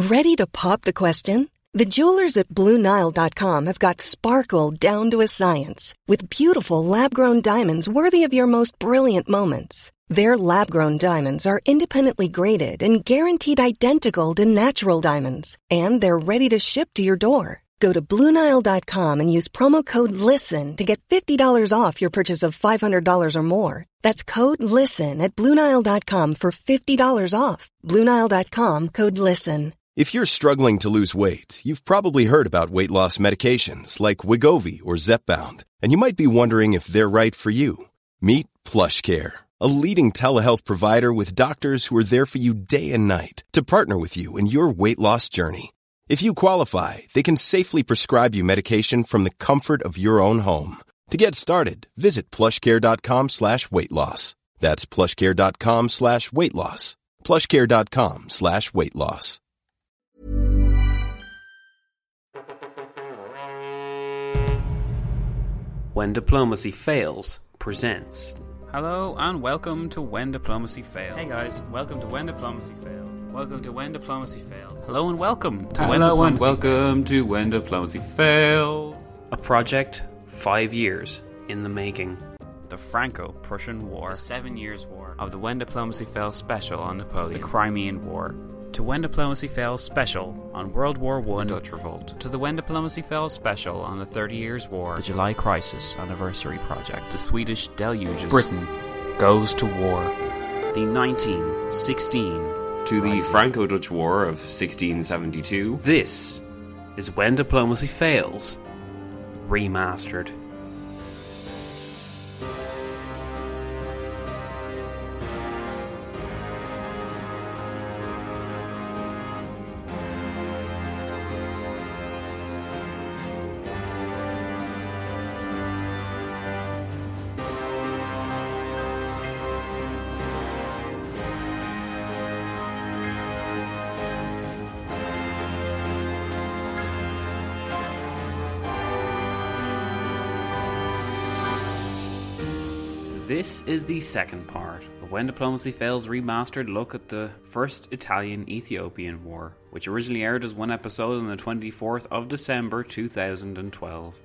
Ready to pop the question? The jewelers at BlueNile.com have got sparkle down to a science with beautiful lab-grown diamonds worthy of your most brilliant moments. Their lab-grown diamonds are independently graded and guaranteed identical to natural diamonds, and they're ready to ship to your door. Go to BlueNile.com and use promo code LISTEN to get $50 off your purchase of $500 or more. That's code LISTEN at BlueNile.com for $50 off. BlueNile.com, code LISTEN. If you're struggling to lose weight, you've probably heard about weight loss medications like Wegovy or Zepbound, and you might be wondering if they're right for you. Meet PlushCare, a leading telehealth provider with doctors who are there for you day and night to partner with you in your weight loss journey. If you qualify, they can safely prescribe you medication from the comfort of your own home. To get started, visit plushcare.com/weightloss. That's plushcare.com/weightloss. plushcare.com/weightloss. When Diplomacy Fails presents. Hello and welcome to When Diplomacy Fails. Hey guys, welcome to When Diplomacy Fails. Welcome to When Diplomacy Fails. Hello and welcome to When Diplomacy Fails. A project 5 years in the making. The Franco-Prussian War. The 7 Years' War. Of the When Diplomacy Fails special on Napoleon. The Crimean War. To When Diplomacy Fails special on World War I. The Dutch Revolt. To the When Diplomacy Fails special on the 30 Years' War. The July Crisis Anniversary Project. The Swedish Deluges. Britain goes to war. The 1916 to the Franco-Dutch War of 1672. This is When Diplomacy Fails Remastered. This is the second part of When Diplomacy Fails Remastered look at the First Italian-Ethiopian War, which originally aired as one episode on the 24th of December 2012.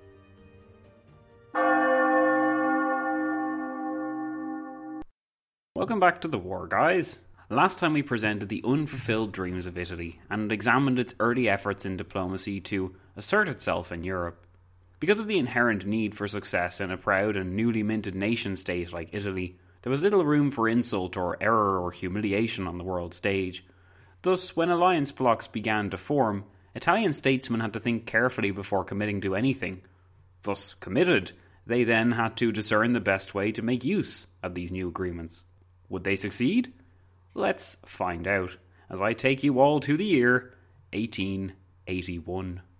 Welcome back to the war, guys. Last time we presented the unfulfilled dreams of Italy and examined its early efforts in diplomacy to assert itself in Europe. Because of the inherent need for success in a proud and newly minted nation-state like Italy, there was little room for insult or error or humiliation on the world stage. Thus, when alliance blocs began to form, Italian statesmen had to think carefully before committing to anything. Thus committed, they then had to discern the best way to make use of these new agreements. Would they succeed? Let's find out, as I take you all to the year 1881.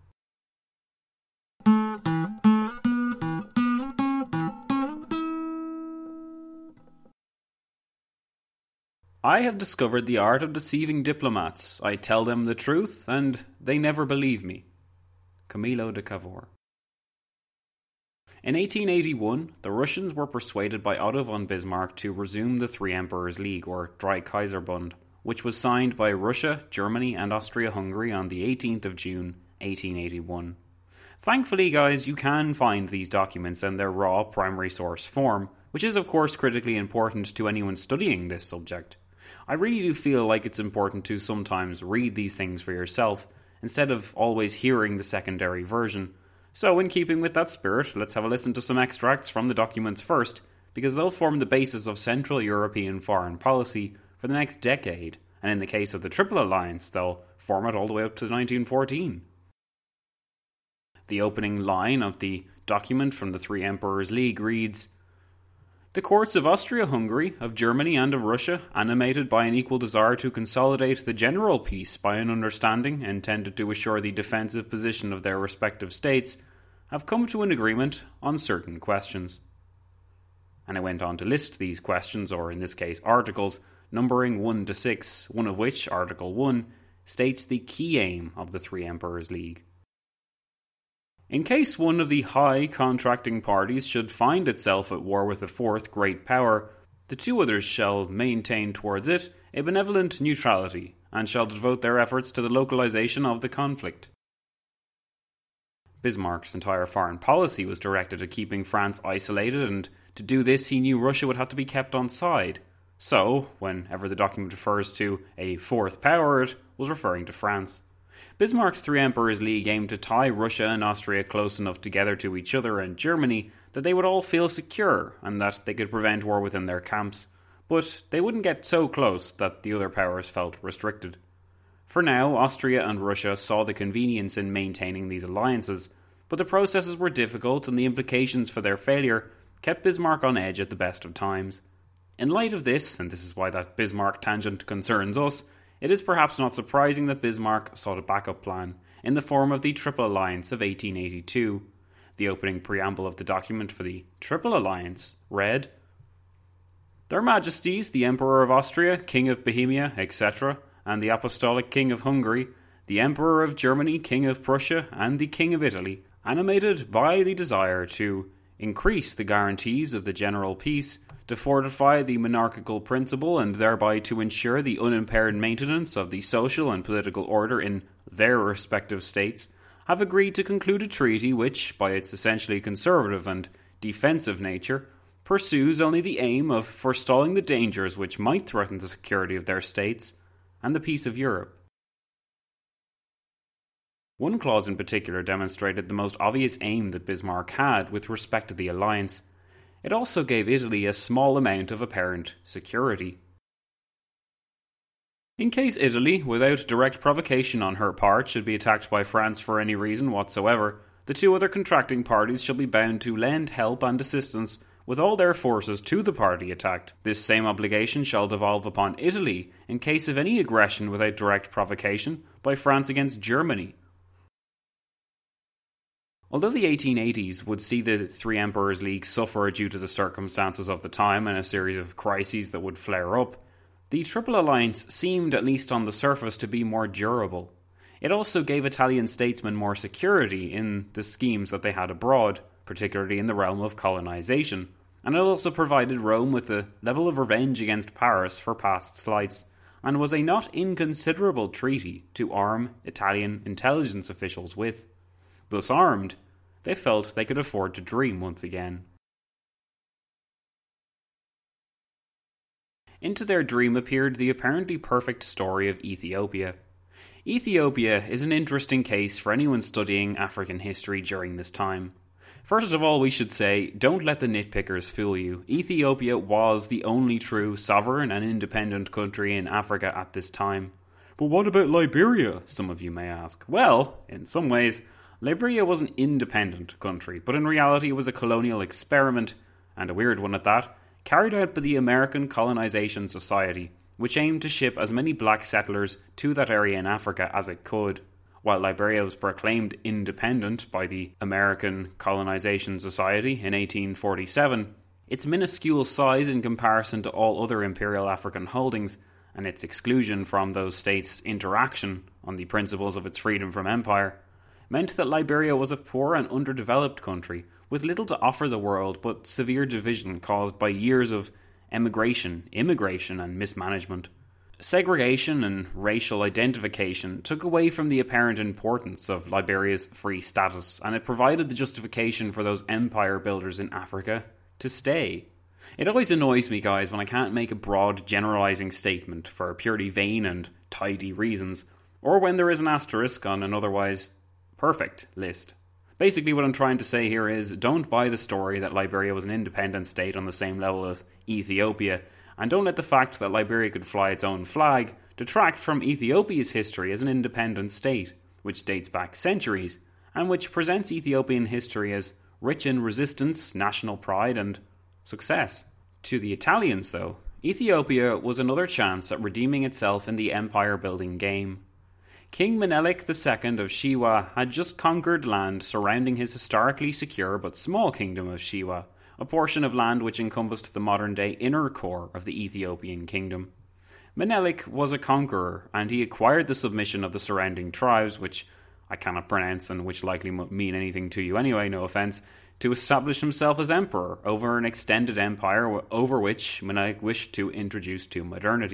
I have discovered the art of deceiving diplomats. I tell them the truth, and they never believe me. Camillo de Cavour. In 1881, the Russians were persuaded by Otto von Bismarck to resume the Three Emperors League, or Dreikaiserbund, which was signed by Russia, Germany, and Austria-Hungary on the 18th of June, 1881. Thankfully, guys, you can find these documents in their raw primary source form, which is of course critically important to anyone studying this subject. I really do feel like it's important to sometimes read these things for yourself, instead of always hearing the secondary version. So in keeping with that spirit, let's have a listen to some extracts from the documents first, because they'll form the basis of Central European foreign policy for the next decade, and in the case of the Triple Alliance, they'll form it all the way up to 1914. The opening line of the document from the Three Emperors League reads, "The courts of Austria-Hungary, of Germany and of Russia, animated by an equal desire to consolidate the general peace by an understanding intended to assure the defensive position of their respective states, have come to an agreement on certain questions." And I went on to list these questions, or in this case articles, numbering 1 to 6, one of which, Article 1, states the key aim of the Three Emperors League. In case one of the high contracting parties should find itself at war with a fourth great power, the two others shall maintain towards it a benevolent neutrality, and shall devote their efforts to the localization of the conflict. Bismarck's entire foreign policy was directed at keeping France isolated, and to do this he knew Russia would have to be kept on side. So, whenever the document refers to a fourth power, it was referring to France. Bismarck's Three Emperors League aimed to tie Russia and Austria close enough together to each other and Germany that they would all feel secure and that they could prevent war within their camps. But they wouldn't get so close that the other powers felt restricted. For now, Austria and Russia saw the convenience in maintaining these alliances, but the processes were difficult and the implications for their failure kept Bismarck on edge at the best of times. In light of this, and this is why that Bismarck tangent concerns us, it is perhaps not surprising that Bismarck sought a backup plan in the form of the Triple Alliance of 1882. The opening preamble of the document for the Triple Alliance read, "Their Majesties, the Emperor of Austria, King of Bohemia, etc., and the Apostolic King of Hungary, the Emperor of Germany, King of Prussia, and the King of Italy, animated by the desire to increase the guarantees of the general peace, to fortify the monarchical principle and thereby to ensure the unimpaired maintenance of the social and political order in their respective states, have agreed to conclude a treaty which, by its essentially conservative and defensive nature, pursues only the aim of forestalling the dangers which might threaten the security of their states and the peace of Europe." One clause in particular demonstrated the most obvious aim that Bismarck had with respect to the alliance. It also gave Italy a small amount of apparent security. In case Italy, without direct provocation on her part, should be attacked by France for any reason whatsoever, the two other contracting parties shall be bound to lend help and assistance with all their forces to the party attacked. This same obligation shall devolve upon Italy in case of any aggression without direct provocation by France against Germany. Although the 1880s would see the Three Emperors League suffer due to the circumstances of the time and a series of crises that would flare up, the Triple Alliance seemed, at least on the surface, to be more durable. It also gave Italian statesmen more security in the schemes that they had abroad, particularly in the realm of colonization, and it also provided Rome with a level of revenge against Paris for past slights, and was a not inconsiderable treaty to arm Italian intelligence officials with. Thus armed, they felt they could afford to dream once again. Into their dream appeared the apparently perfect story of Ethiopia. Ethiopia is an interesting case for anyone studying African history during this time. First of all, we should say, don't let the nitpickers fool you. Ethiopia was the only true sovereign and independent country in Africa at this time. But what about Liberia, some of you may ask? Well, in some ways, Liberia was an independent country, but in reality it was a colonial experiment, and a weird one at that, carried out by the American Colonization Society, which aimed to ship as many black settlers to that area in Africa as it could. While Liberia was proclaimed independent by the American Colonization Society in 1847, its minuscule size in comparison to all other imperial African holdings, and its exclusion from those states' interaction on the principles of its freedom from empire, meant that Liberia was a poor and underdeveloped country with little to offer the world but severe division caused by years of emigration, immigration, and mismanagement. Segregation and racial identification took away from the apparent importance of Liberia's free status, and it provided the justification for those empire builders in Africa to stay. It always annoys me, guys, when I can't make a broad generalizing statement for purely vain and tidy reasons, or when there is an asterisk on an otherwise perfect list. Basically what I'm trying to say here is, don't buy the story that Liberia was an independent state on the same level as Ethiopia, and don't let the fact that Liberia could fly its own flag detract from Ethiopia's history as an independent state, which dates back centuries, and which presents Ethiopian history as rich in resistance, national pride, and success. To the Italians, though, Ethiopia was another chance at redeeming itself in the empire-building game. King Menelik II of Shewa had just conquered land surrounding his historically secure but small kingdom of Shewa, a portion of land which encompassed the modern-day inner core of the Ethiopian kingdom. Menelik was a conqueror, and he acquired the submission of the surrounding tribes, which I cannot pronounce and which likely won't mean anything to you anyway, no offence, to establish himself as emperor over an extended empire over which Menelik wished to introduce to modernity.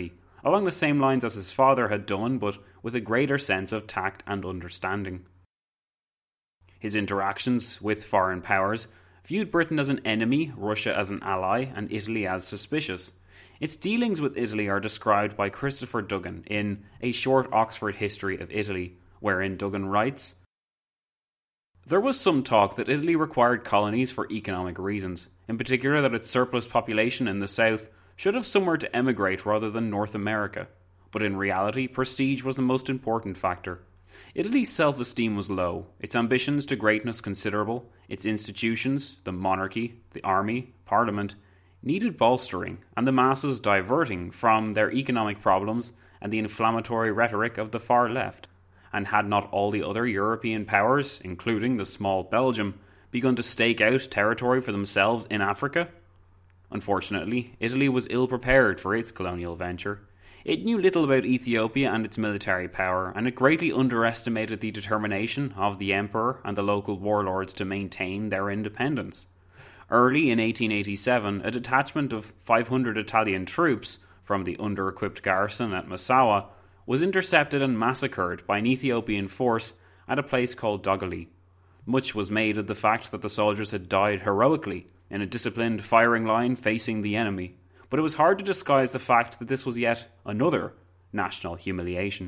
along the same lines as his father had done, but with a greater sense of tact and understanding. His interactions with foreign powers viewed Britain as an enemy, Russia as an ally, and Italy as suspicious. Its dealings with Italy are described by Christopher Duggan in A Short Oxford History of Italy, wherein Duggan writes, "There was some talk that Italy required colonies for economic reasons, in particular that its surplus population in the south should have somewhere to emigrate rather than North America. But in reality, prestige was the most important factor. Italy's self-esteem was low, its ambitions to greatness considerable, its institutions, the monarchy, the army, parliament, needed bolstering, and the masses diverting from their economic problems and the inflammatory rhetoric of the far left. And had not all the other European powers, including the small Belgium, begun to stake out territory for themselves in Africa? Unfortunately, Italy was ill prepared for its colonial venture. It knew little about Ethiopia and its military power, and it greatly underestimated the determination of the emperor and the local warlords to maintain their independence. Early in 1887, a detachment of 500 Italian troops from the under-equipped garrison at Massawa was intercepted and massacred by an Ethiopian force at a place called Dogali. Much was made of the fact that the soldiers had died heroically in a disciplined firing line facing the enemy, but it was hard to disguise the fact that this was yet another national humiliation.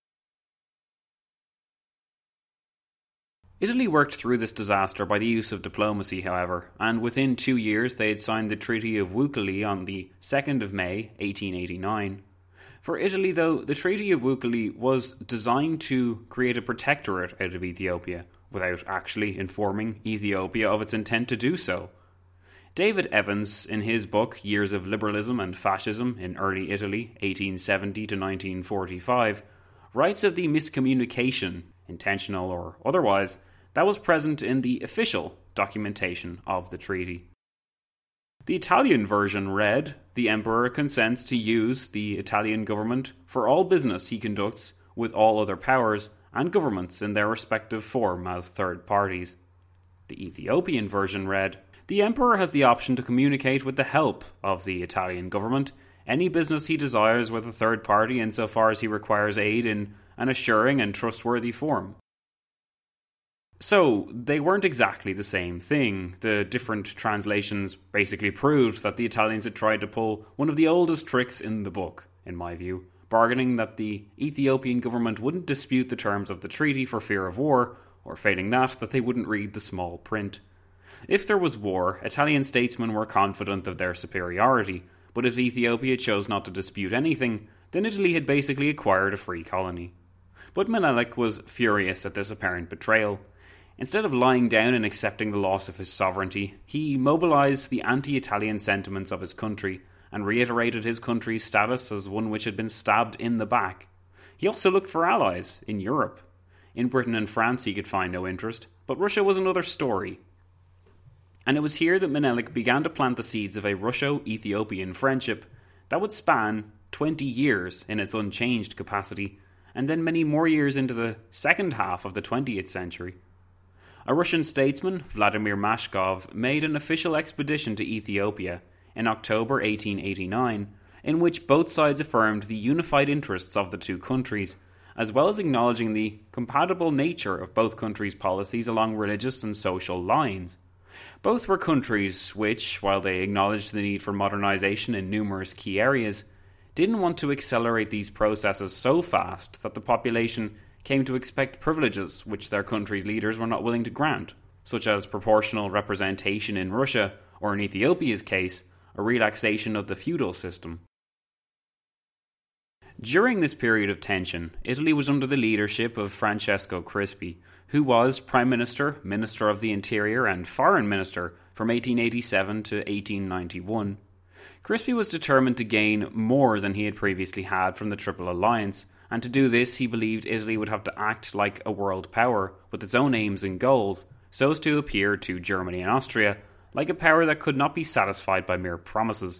Italy worked through this disaster by the use of diplomacy, however, and within 2 years they had signed the Treaty of Wucheli on the 2nd of May, 1889. For Italy, though, the Treaty of Wucheli was designed to create a protectorate out of Ethiopia, without actually informing Ethiopia of its intent to do so. David Evans, in his book Years of Liberalism and Fascism in Early Italy, 1870 to 1945, writes of the miscommunication, intentional or otherwise, that was present in the official documentation of the treaty. The Italian version read, "The Emperor consents to use the Italian government for all business he conducts with all other powers and governments in their respective form as third parties." The Ethiopian version read, "The Emperor has the option to communicate with the help of the Italian government any business he desires with a third party insofar as he requires aid in an assuring and trustworthy form." So, they weren't exactly the same thing. The different translations basically proved that the Italians had tried to pull one of the oldest tricks in the book, in my view, bargaining that the Ethiopian government wouldn't dispute the terms of the treaty for fear of war, or failing that they wouldn't read the small print. If there was war, Italian statesmen were confident of their superiority, but if Ethiopia chose not to dispute anything, then Italy had basically acquired a free colony. But Menelik was furious at this apparent betrayal. Instead of lying down and accepting the loss of his sovereignty, he mobilized the anti-Italian sentiments of his country and reiterated his country's status as one which had been stabbed in the back. He also looked for allies in Europe. In Britain and France he could find no interest, but Russia was another story. And it was here that Menelik began to plant the seeds of a Russo-Ethiopian friendship that would span 20 years in its unchanged capacity, and then many more years into the second half of the 20th century. A Russian statesman, Vladimir Mashkov, made an official expedition to Ethiopia in October 1889, in which both sides affirmed the unified interests of the two countries, as well as acknowledging the compatible nature of both countries' policies along religious and social lines. Both were countries which, while they acknowledged the need for modernization in numerous key areas, didn't want to accelerate these processes so fast that the population came to expect privileges which their country's leaders were not willing to grant, such as proportional representation in Russia, or in Ethiopia's case, a relaxation of the feudal system. During this period of tension, Italy was under the leadership of Francesco Crispi, who was Prime Minister, Minister of the Interior and Foreign Minister from 1887 to 1891. Crispi was determined to gain more than he had previously had from the Triple Alliance, and to do this he believed Italy would have to act like a world power with its own aims and goals, so as to appear to Germany and Austria like a power that could not be satisfied by mere promises.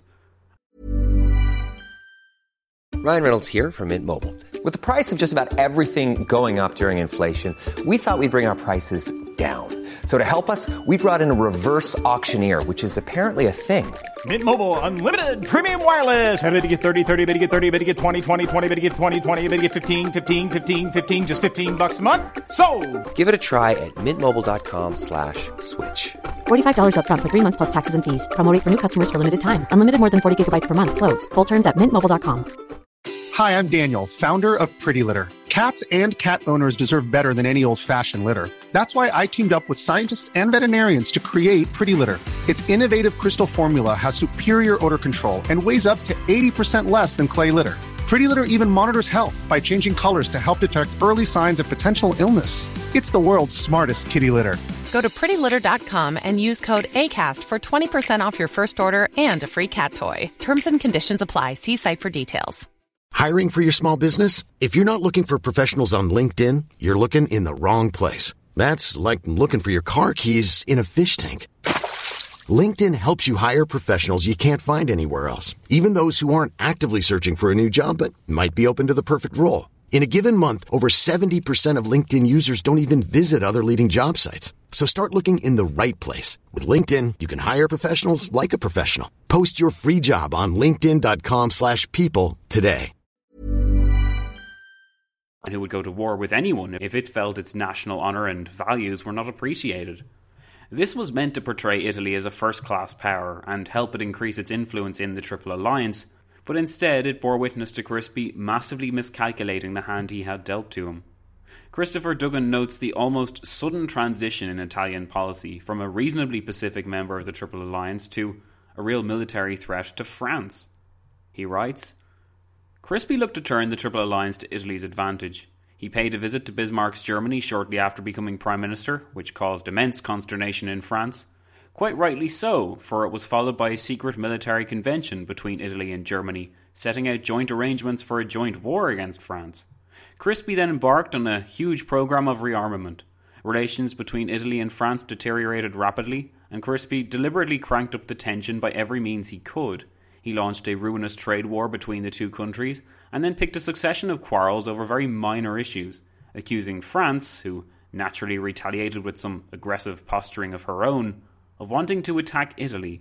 Ryan Reynolds here from Mint Mobile. With the price of just about everything going up during inflation, we thought we'd bring our prices down. So to help us, we brought in a reverse auctioneer, which is apparently a thing. Mint Mobile Unlimited Premium Wireless. How to get 30, 30, bit to get 30, bit to get 20, 20, 20, bit to get 20, 20, bit to get 15, 15, 15, 15, just $15 a month? Sold! Give it a try at mintmobile.com/switch. $45 up front for 3 months plus taxes and fees. Promo rate for new customers for limited time. Unlimited more than 40 gigabytes per month. Slows full terms at mintmobile.com. Hi, I'm Daniel, founder of Pretty Litter. Cats and cat owners deserve better than any old-fashioned litter. That's why I teamed up with scientists and veterinarians to create Pretty Litter. Its innovative crystal formula has superior odor control and weighs up to 80% less than clay litter. Pretty Litter even monitors health by changing colors to help detect early signs of potential illness. It's the world's smartest kitty litter. Go to prettylitter.com and use code ACAST for 20% off your first order and a free cat toy. Terms and conditions apply. See site for details. Hiring for your small business? If you're not looking for professionals on LinkedIn, you're looking in the wrong place. That's like looking for your car keys in a fish tank. LinkedIn helps you hire professionals you can't find anywhere else, even those who aren't actively searching for a new job but might be open to the perfect role. In a given month, over 70% of LinkedIn users don't even visit other leading job sites. So start looking in the right place. With LinkedIn, you can hire professionals like a professional. Post your free job on linkedin.com/people today. Who would go to war with anyone if it felt its national honour and values were not appreciated. This was meant to portray Italy as a first-class power and help it increase its influence in the Triple Alliance, but instead it bore witness to Crispi massively miscalculating the hand he had dealt to him. Christopher Duggan notes the almost sudden transition in Italian policy from a reasonably pacific member of the Triple Alliance to a real military threat to France. He writes, Crispi looked to turn the Triple Alliance to Italy's advantage. He paid a visit to Bismarck's Germany shortly after becoming Prime Minister, which caused immense consternation in France. Quite rightly so, for it was followed by a secret military convention between Italy and Germany, setting out joint arrangements for a joint war against France. Crispi then embarked on a huge programme of rearmament. Relations between Italy and France deteriorated rapidly, and Crispi deliberately cranked up the tension by every means he could. He launched a ruinous trade war between the two countries, and then picked a succession of quarrels over very minor issues, accusing France, who naturally retaliated with some aggressive posturing of her own, of wanting to attack Italy.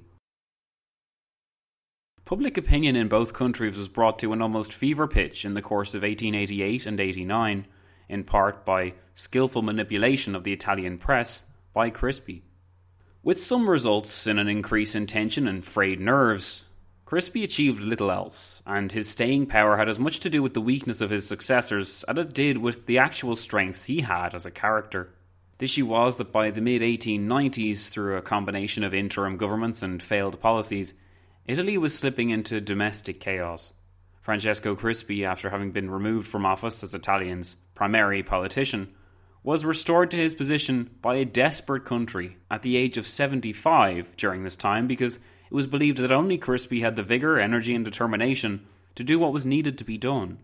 Public opinion in both countries was brought to an almost fever pitch in the course of 1888 and 89, in part by skillful manipulation of the Italian press by Crispi. With some results in an increase in tension and frayed nerves, Crispi achieved little else, and his staying power had as much to do with the weakness of his successors as it did with the actual strengths he had as a character. The issue was that by the mid-1890s, through a combination of interim governments and failed policies, Italy was slipping into domestic chaos. Francesco Crispi, after having been removed from office as Italians' primary politician, was restored to his position by a desperate country at the age of 75 during this time, because it was believed that only Crispi had the vigour, energy and determination to do what was needed to be done.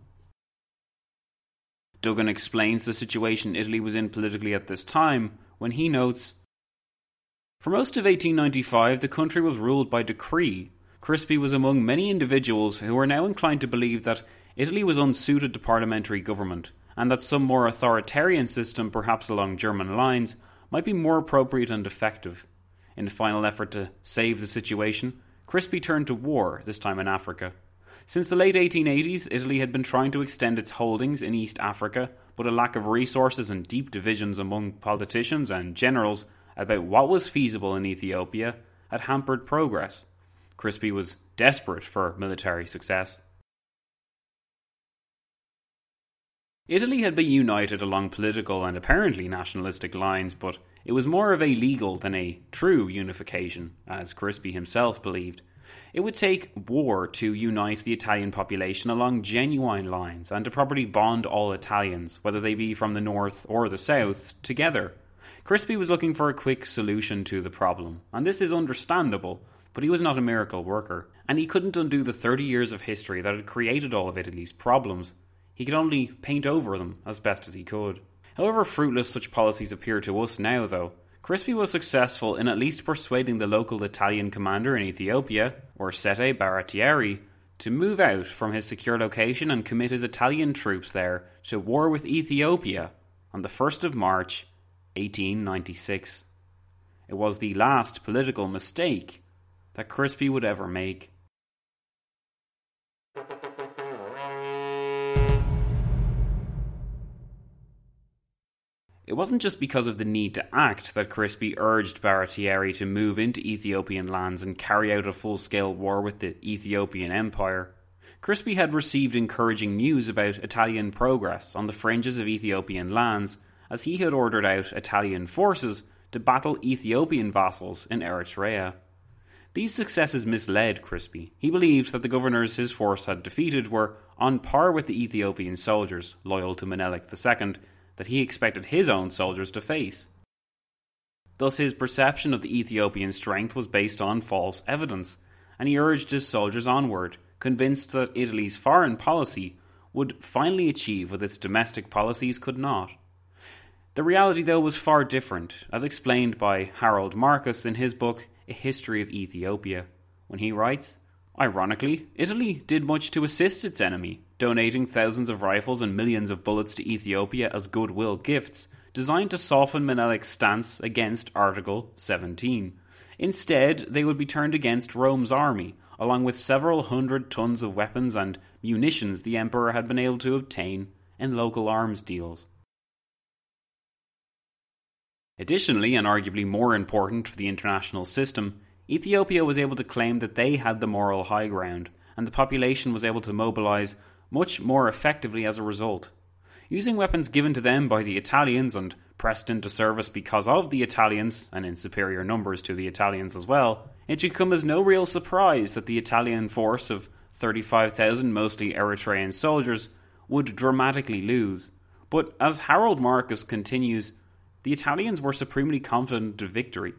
Duggan explains the situation Italy was in politically at this time when he notes, for most of 1895 the country was ruled by decree. Crispi was among many individuals who were now inclined to believe that Italy was unsuited to parliamentary government, and that some more authoritarian system, perhaps along German lines, might be more appropriate and effective. In a final effort to save the situation, Crispi turned to war, this time in Africa. Since the late 1880s, Italy had been trying to extend its holdings in East Africa, but a lack of resources and deep divisions among politicians and generals about what was feasible in Ethiopia had hampered progress. Crispi was desperate for military success. Italy had been united along political and apparently nationalistic lines, but it was more of a legal than a true unification, as Crispi himself believed. It would take war to unite the Italian population along genuine lines and to properly bond all Italians, whether they be from the north or the south, together. Crispi was looking for a quick solution to the problem, and this is understandable, but he was not a miracle worker, and he couldn't undo the 30 years of history that had created all of Italy's problems. He could only paint over them as best as he could. However fruitless such policies appear to us now, though, Crispi was successful in at least persuading the local Italian commander in Ethiopia, Orsete Baratieri, to move out from his secure location and commit his Italian troops there to war with Ethiopia on the 1st of March, 1896. It was the last political mistake that Crispy would ever make. It wasn't just because of the need to act that Crispy urged Baratieri to move into Ethiopian lands and carry out a full-scale war with the Ethiopian Empire. Crispy had received encouraging news about Italian progress on the fringes of Ethiopian lands, as he had ordered out Italian forces to battle Ethiopian vassals in Eritrea. These successes misled Crispy. He believed that the governors his force had defeated were on par with the Ethiopian soldiers, loyal to Menelik II, that he expected his own soldiers to face. Thus his perception of the Ethiopian strength was based on false evidence, and he urged his soldiers onward, convinced that Italy's foreign policy would finally achieve what its domestic policies could not. The reality, though, was far different, as explained by Harold Marcus in his book A History of Ethiopia, when he writes, "Ironically, Italy did much to assist its enemy, donating thousands of rifles and millions of bullets to Ethiopia as goodwill gifts, designed to soften Menelik's stance against Article 17. Instead, they would be turned against Rome's army, along with several hundred tons of weapons and munitions the emperor had been able to obtain in local arms deals." Additionally, and arguably more important for the international system, Ethiopia was able to claim that they had the moral high ground, and the population was able to mobilise much more effectively as a result. Using weapons given to them by the Italians and pressed into service because of the Italians, and in superior numbers to the Italians as well, it should come as no real surprise that the Italian force of 35,000 mostly Eritrean soldiers would dramatically lose. But as Harold Marcus continues, the Italians were supremely confident of victory.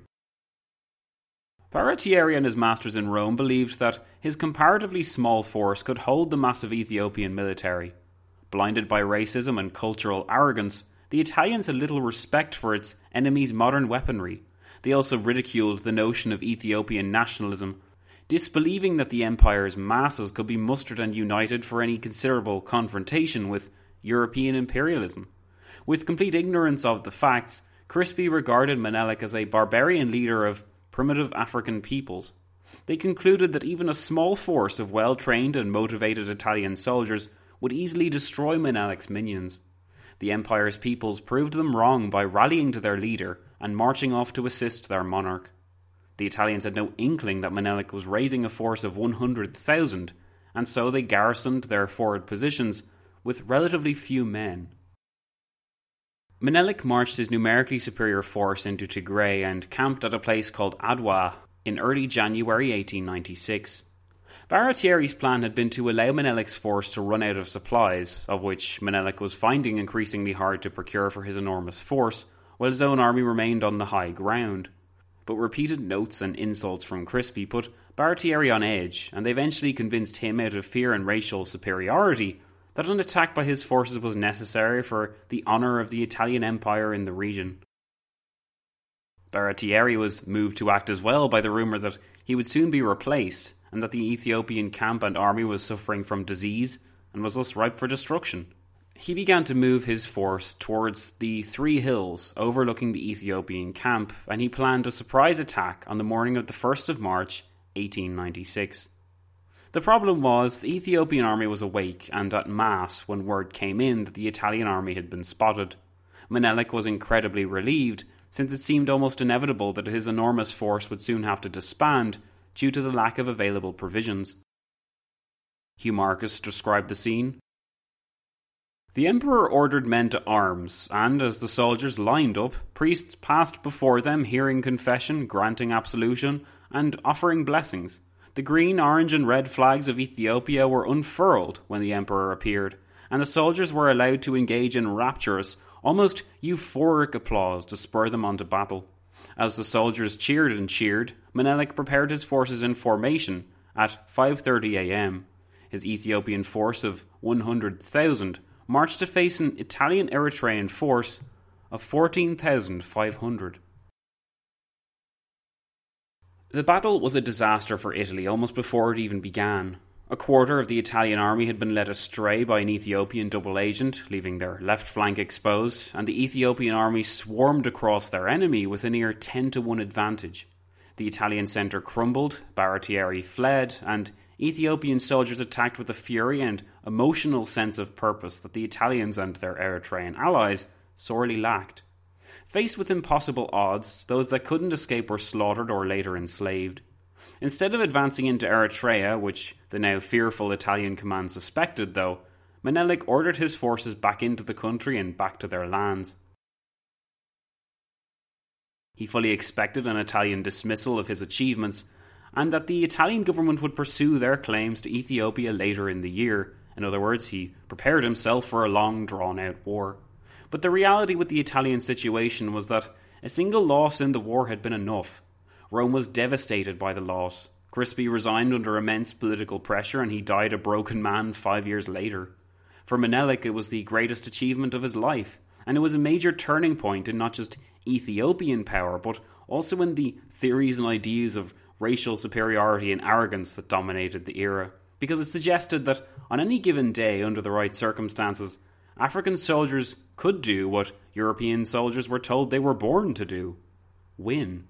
Baratieri and his masters in Rome believed that his comparatively small force could hold the massive Ethiopian military. Blinded by racism and cultural arrogance, the Italians had little respect for its enemy's modern weaponry. They also ridiculed the notion of Ethiopian nationalism, disbelieving that the empire's masses could be mustered and united for any considerable confrontation with European imperialism. With complete ignorance of the facts, Crispy regarded Menelik as a barbarian leader of primitive African peoples. They concluded that even a small force of well-trained and motivated Italian soldiers would easily destroy Menelik's minions. The empire's peoples proved them wrong by rallying to their leader and marching off to assist their monarch. The Italians had no inkling that Menelik was raising a force of 100,000, and so they garrisoned their forward positions with relatively few men. Menelik marched his numerically superior force into Tigray and camped at a place called Adwa in early January 1896. Baratieri's plan had been to allow Menelik's force to run out of supplies, of which Menelik was finding increasingly hard to procure for his enormous force, while his own army remained on the high ground. But repeated notes and insults from Crispy put Baratieri on edge, and they eventually convinced him out of fear and racial superiority that an attack by his forces was necessary for the honour of the Italian Empire in the region. Baratieri was moved to act as well by the rumour that he would soon be replaced, and that the Ethiopian camp and army was suffering from disease and was thus ripe for destruction. He began to move his force towards the 3 hills overlooking the Ethiopian camp, and he planned a surprise attack on the morning of the 1st of March, 1896. The problem was, the Ethiopian army was awake and at mass when word came in that the Italian army had been spotted. Menelik was incredibly relieved, since it seemed almost inevitable that his enormous force would soon have to disband due to the lack of available provisions. Hugh Marcus described the scene. The emperor ordered men to arms, and as the soldiers lined up, priests passed before them hearing confession, granting absolution, and offering blessings. The green, orange and red flags of Ethiopia were unfurled when the emperor appeared, and the soldiers were allowed to engage in rapturous, almost euphoric applause to spur them on to battle. As the soldiers cheered and cheered, Menelik prepared his forces in formation at 5:30 a.m. His Ethiopian force of 100,000 marched to face an Italian-Eritrean force of 14,500. The battle was a disaster for Italy almost before it even began. A quarter of the Italian army had been led astray by an Ethiopian double agent, leaving their left flank exposed, and the Ethiopian army swarmed across their enemy with a near 10-1 advantage. The Italian centre crumbled, Baratieri fled, and Ethiopian soldiers attacked with a fury and emotional sense of purpose that the Italians and their Eritrean allies sorely lacked. Faced with impossible odds, those that couldn't escape were slaughtered or later enslaved. Instead of advancing into Eritrea, which the now fearful Italian command suspected though, Menelik ordered his forces back into the country and back to their lands. He fully expected an Italian dismissal of his achievements, and that the Italian government would pursue their claims to Ethiopia later in the year. In other words, he prepared himself for a long, drawn-out war. But the reality with the Italian situation was that a single loss in the war had been enough. Rome was devastated by the loss. Crispi resigned under immense political pressure, and he died a broken man 5 years later. For Menelik, it was the greatest achievement of his life, and it was a major turning point in not just Ethiopian power, but also in the theories and ideas of racial superiority and arrogance that dominated the era, because it suggested that on any given day, under the right circumstances, African soldiers could do what European soldiers were told they were born to do: win.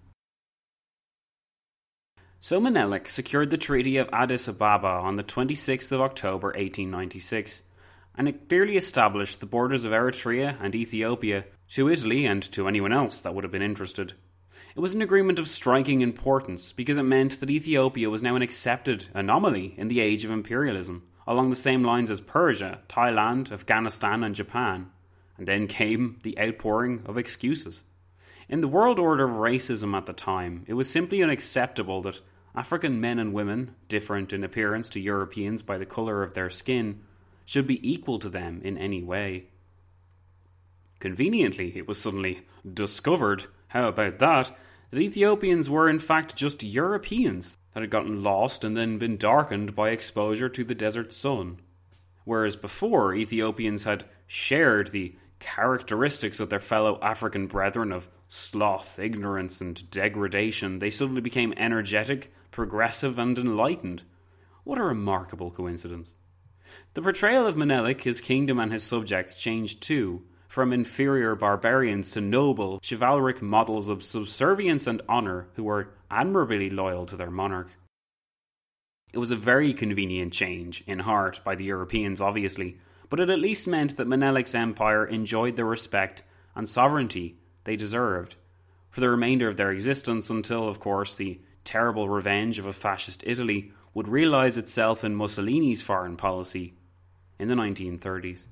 So Menelik secured the Treaty of Addis Ababa on the 26th of October 1896, and it clearly established the borders of Eritrea and Ethiopia to Italy and to anyone else that would have been interested. It was an agreement of striking importance because it meant that Ethiopia was now an accepted anomaly in the age of imperialism, along the same lines as Persia, Thailand, Afghanistan and Japan. And then came the outpouring of excuses. In the world order of racism at the time, it was simply unacceptable that African men and women, different in appearance to Europeans by the colour of their skin, should be equal to them in any way. Conveniently, it was suddenly discovered, how about that Ethiopians were in fact just Europeans that had gotten lost and then been darkened by exposure to the desert sun. Whereas before, Ethiopians had shared the characteristics of their fellow African brethren of sloth, ignorance and degradation, they suddenly became energetic, progressive and enlightened. What a remarkable coincidence. The portrayal of Menelik, his kingdom and his subjects changed too, from inferior barbarians to noble, chivalric models of subservience and honour who were admirably loyal to their monarch. It was a very convenient change, in heart, by the Europeans obviously, but it at least meant that Menelik's empire enjoyed the respect and sovereignty they deserved for the remainder of their existence until, of course, the terrible revenge of a fascist Italy would realise itself in Mussolini's foreign policy in the 1930s.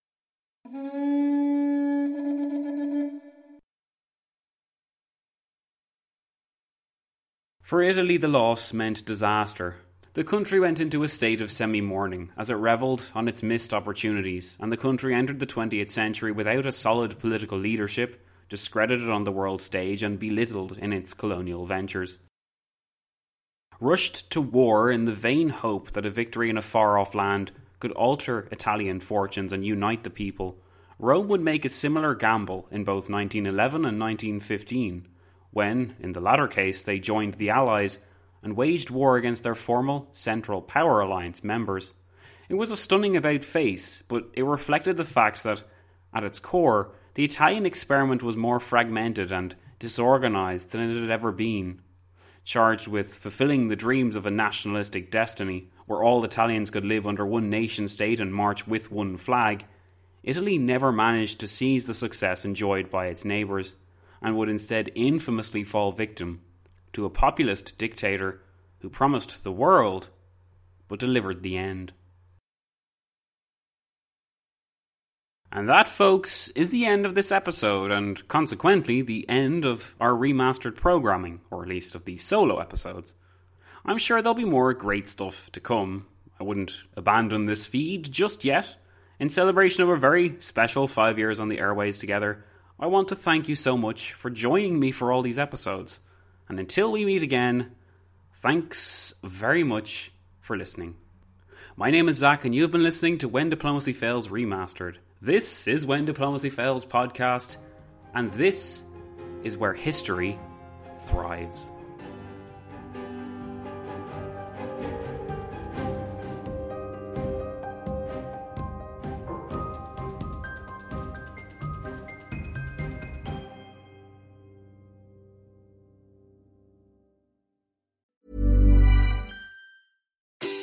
For Italy, the loss meant disaster. The country went into a state of semi-mourning as it revelled on its missed opportunities, and the country entered the 20th century without a solid political leadership, discredited on the world stage and belittled in its colonial ventures. Rushed to war in the vain hope that a victory in a far-off land could alter Italian fortunes and unite the people, Rome would make a similar gamble in both 1911 and 1915, when, in the latter case, they joined the Allies and waged war against their formal Central Power Alliance members. It was a stunning about-face, but it reflected the fact that, at its core, the Italian experiment was more fragmented and disorganised than it had ever been. Charged with fulfilling the dreams of a nationalistic destiny, where all Italians could live under one nation-state and march with one flag, Italy never managed to seize the success enjoyed by its neighbours, and would instead infamously fall victim to a populist dictator who promised the world, but delivered the end. And that, folks, is the end of this episode, and consequently the end of our remastered programming, or at least of the solo episodes. I'm sure there'll be more great stuff to come. I wouldn't abandon this feed just yet. In celebration of our very special 5 years on the airways together, I want to thank you so much for joining me for all these episodes. And until we meet again, thanks very much for listening. My name is Zach, and you've been listening to When Diplomacy Fails Remastered. This is When Diplomacy Fails podcast, and this is where history thrives.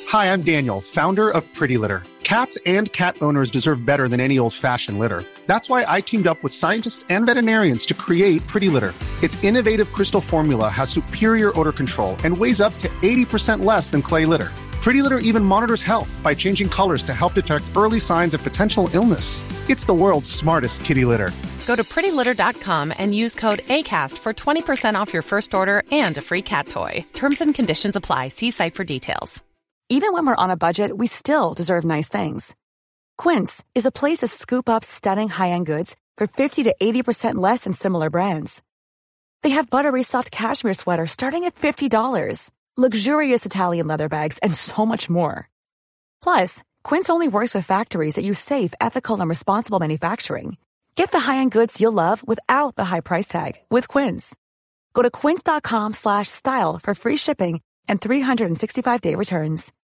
Hi, I'm Daniel, founder of Pretty Litter. Cats and cat owners deserve better than any old-fashioned litter. That's why I teamed up with scientists and veterinarians to create Pretty Litter. Its innovative crystal formula has superior odor control and weighs up to 80% less than clay litter. Pretty Litter even monitors health by changing colors to help detect early signs of potential illness. It's the world's smartest kitty litter. Go to prettylitter.com and use code ACAST for 20% off your first order and a free cat toy. Terms and conditions apply. See site for details. Even when we're on a budget, we still deserve nice things. Quince is a place to scoop up stunning high-end goods for 50 to 80% less than similar brands. They have buttery soft cashmere sweaters starting at $50, luxurious Italian leather bags, and so much more. Plus, Quince only works with factories that use safe, ethical, and responsible manufacturing. Get the high-end goods you'll love without the high price tag with Quince. Go to quince.com/style for free shipping and 365-day returns.